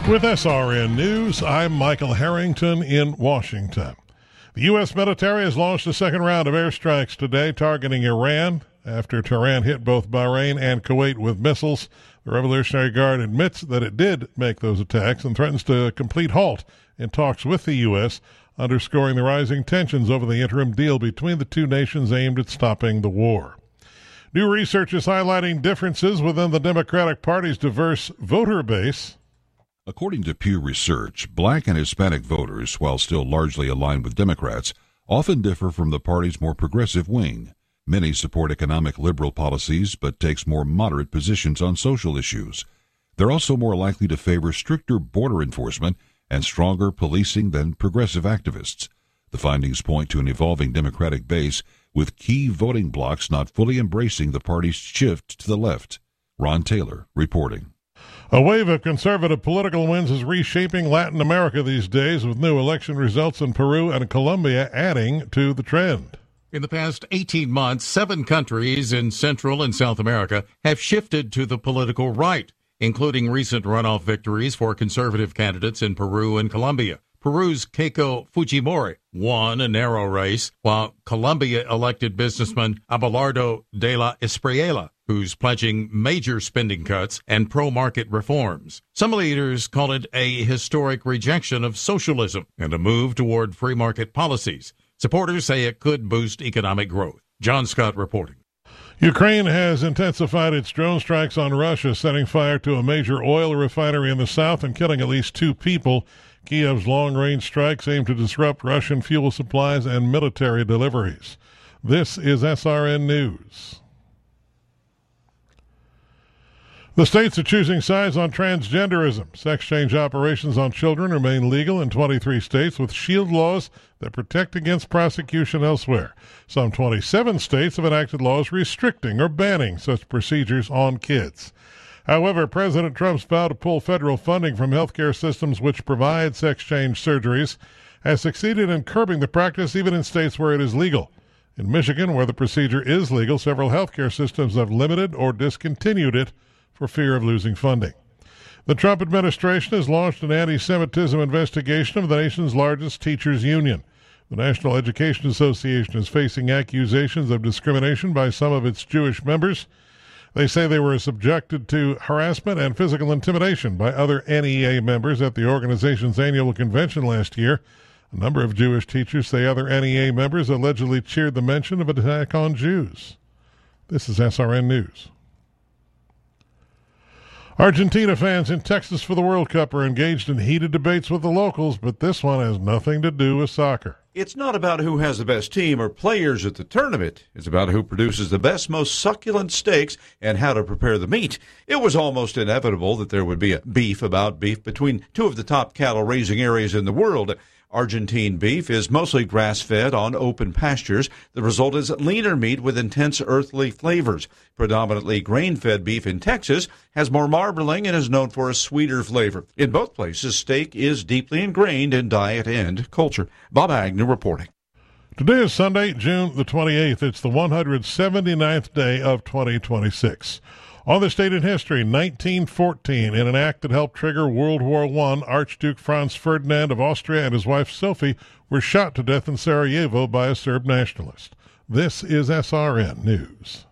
With SRN News, I'm Michael Harrington in Washington. The U.S. military has launched a second round of airstrikes today targeting Iran after Tehran hit both Bahrain and Kuwait with missiles. The Revolutionary Guard admits that it did make those attacks and threatens to complete halt in talks with the U.S., underscoring the rising tensions over the interim deal between the two nations aimed at stopping the war. New research is highlighting differences within the Democratic Party's diverse voter base. According to Pew Research, black and Hispanic voters, while still largely aligned with Democrats, often differ from the party's more progressive wing. Many support economic liberal policies but takes more moderate positions on social issues. They're also more likely to favor stricter border enforcement and stronger policing than progressive activists. The findings point to an evolving Democratic base with key voting blocs not fully embracing the party's shift to the left. Ron Taylor reporting. A wave of conservative political winds is reshaping Latin America these days, with new election results in Peru and Colombia adding to the trend. In the past 18 months, 7 countries in Central and South America have shifted to the political right, including recent runoff victories for conservative candidates in Peru and Colombia. Peru's Keiko Fujimori won a narrow race, while Colombia elected businessman Abelardo de la Espriella, who's pledging major spending cuts and pro-market reforms. Some leaders call it a historic rejection of socialism and a move toward free market policies. Supporters say it could boost economic growth. John Scott reporting. Ukraine has intensified its drone strikes on Russia, setting fire to a major oil refinery in the south and killing at least 2 people. Kiev's long-range strikes aim to disrupt Russian fuel supplies and military deliveries. This is SRN News. The states are choosing sides on transgenderism. Sex change operations on children remain legal in 23 states with shield laws that protect against prosecution elsewhere. Some 27 states have enacted laws restricting or banning such procedures on kids. However, President Trump's vow to pull federal funding from healthcare systems which provide sex change surgeries has succeeded in curbing the practice even in states where it is legal. In Michigan, where the procedure is legal, several healthcare systems have limited or discontinued it for fear of losing funding. The Trump administration has launched an anti-Semitism investigation of the nation's largest teachers' union. The National Education Association is facing accusations of discrimination by some of its Jewish members. They say they were subjected to harassment and physical intimidation by other NEA members at the organization's annual convention last year. A number of Jewish teachers say other NEA members allegedly cheered the mention of an attack on Jews. This is SRN News. Argentina fans in Texas for the World Cup are engaged in heated debates with the locals, but this one has nothing to do with soccer. It's not about who has the best team or players at the tournament. It's about who produces the best, most succulent steaks and how to prepare the meat. It was almost inevitable that there would be a beef about beef between 2 of the top cattle-raising areas in the world. Argentine beef is mostly grass-fed on open pastures. The result is leaner meat with intense earthly flavors. Predominantly grain-fed beef in Texas has more marbling and is known for a sweeter flavor. In both places, steak is deeply ingrained in diet and culture. Bob Agnew reporting. Today is Sunday, June the 28th. It's the 179th day of 2026. On this date in history, 1914, in an act that helped trigger World War I, Archduke Franz Ferdinand of Austria and his wife Sophie were shot to death in Sarajevo by a Serb nationalist. This is SRN News.